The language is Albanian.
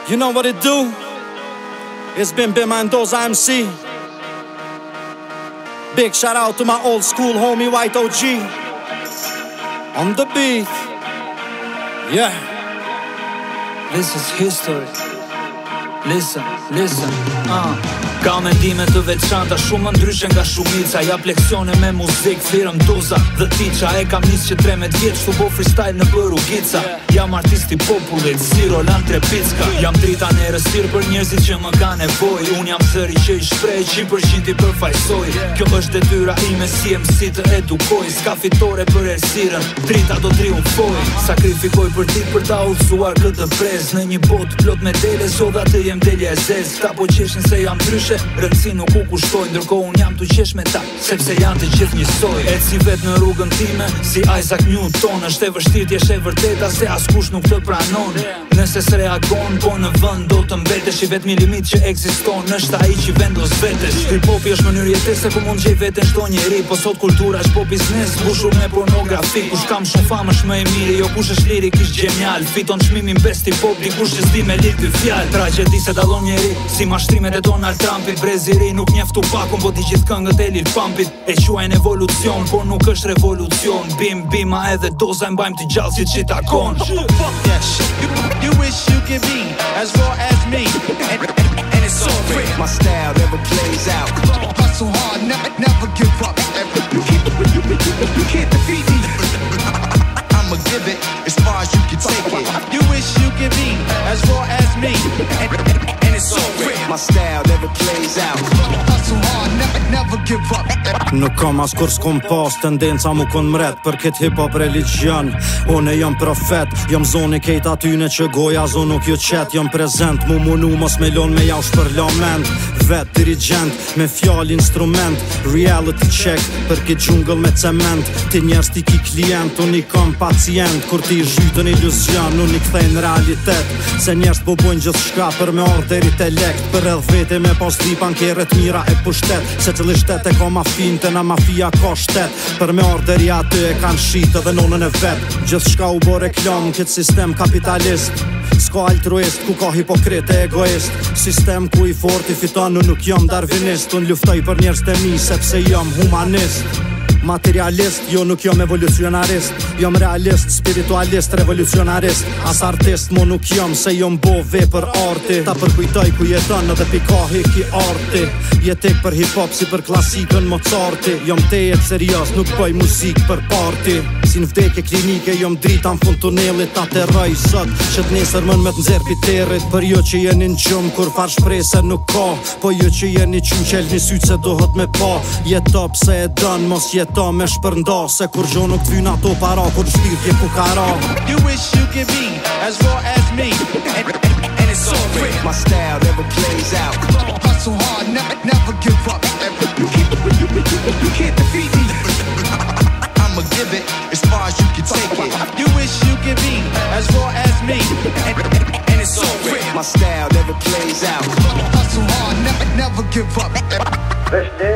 You know what it do? It's been Bimma and Doza MC. Big shout out to my old school homie White OG. On the beat. Yeah. This is history. Listen. Ka mendime të veçanta, shumë ndryshe nga shumica. Ja leksione me muzik, thirëm Doza dhe Tiqa. E kam nis që 13 vjeç, tu bo freestyle në Rugica. Jam artisti popullit, si Roland Trepicka. Jam drita në rëstir për njerëzit që më ka nevoj. Unë jam zëri që i shprej, 100% i përfajsoj. Kjo është detyra ime si MC të edukoj. Ska fitore për ersiren, drita do triumfoj. Sakrifikoj për dit për ta udhëzuar këtë brez. Në një bot plot me dele, sodha të jem delje e zez. Ta po qeshin se jam ndryshe, rëndësi nuk u kushtoj. Ndërko unë jam të qesh me ta, sepse janë të gjithë njësoj. E si vet në rrugën time, si Isaac Newton. Është e vështirë t'jesh e vërteta, se askush nuk të pranon. Nëse s'reagon, po në vend do të mbetesh. I vetmi limit që ekziston është ai që vendos vetes. Hip-hopi është mënyrë jetese ku mund gjej veten çdo njeri. Po sot kultura është po biznes, mbushur me pornografi. Kush kam shumë famë është më i miri, jo kush është lirik ish genial. Fiton çmimin best hip-hop, dikush që s'di me lir dy fjalë. Tragjedi se dallon njeri, si mashtrimet e Donald Trumpit. Breziri nuk njeftu pakun, po di gjithë këngët e Lil Pumpit. E quajnë evolucion, por nuk është revolucion. Bimma edhe Doza e mbajmë të gjallë si që takon. You wish you could be as raw as me, and it's so real. My style never plays out. Hustle hard, never give up. You can't defeat me. I'ma give it as far as you can take it. You wish you could be as raw as me, and it's so real. My style never plays out. Hustle hard, never give up. Nuk kam as kur s'kom pas tendenca mu kon mret për kët hip-hop religion. Unë jam profet, jam zoni kejt atyne që goja zo nuk ju qet. Jam prezent, mu munu mos me lon me jaush për lament. Vet dirigent, me fjall instrument. Reality check, për kët jungle me cement. Ti njerës ti ki klient, unë i kam pacient. Kur ti zhytën iluzion, unë i kthejnë realitet. Se njerës po bojnë gjithë shka për me order intelekt. Për edhe vete me pas dripan keret mira e pushtet. Se cili shtet e ka mafin, të na mafia ka shtet. Për me orderi aty e kanë shite dhe nonën e vet. Gjithë shka u bo reklam, këtë sistem kapitalist. S'ka altruist, ku ka hipokrit e egoist. Sistem ku i fort i fiton, unë nuk jam darvinist. Unë luftoj për njerëz të mi, sepse jam humanist. Materialist, jo nuk jom evolucionarist. Jom realist, spiritualist, revolucionarist. As artist, mo nuk jom, se jom bo vepër arti. Ta përkujtoj ku jeton edhe pikahi ki arti. Jetik për hip-hop si për klasikën Mozarti. Jom tejet serios, nuk bëj muzik për party. Si në vdekje klinike, jom drita në fund tunelit. Ta të rëj sot, që t'nesër mën me t'nzer piterit. Për jo që jeni në gjumë, kur far shprese nuk ka. Po jo që jeni qunqel një sytë se dohet me pa. Jeto pse e dën, mos jeto me shpërnda. Se kur gjo nuk t'vyn ato para, kur shtirtje ku kara. You wish you could be as raw as me, and it's so real. My style never plays out. Hustle hard, never give up. You can't defeat me. I'ma give it as far as you can take it. You wish you could be as raw as me, and it's so real. My style never plays out. Hustle hard, never give up.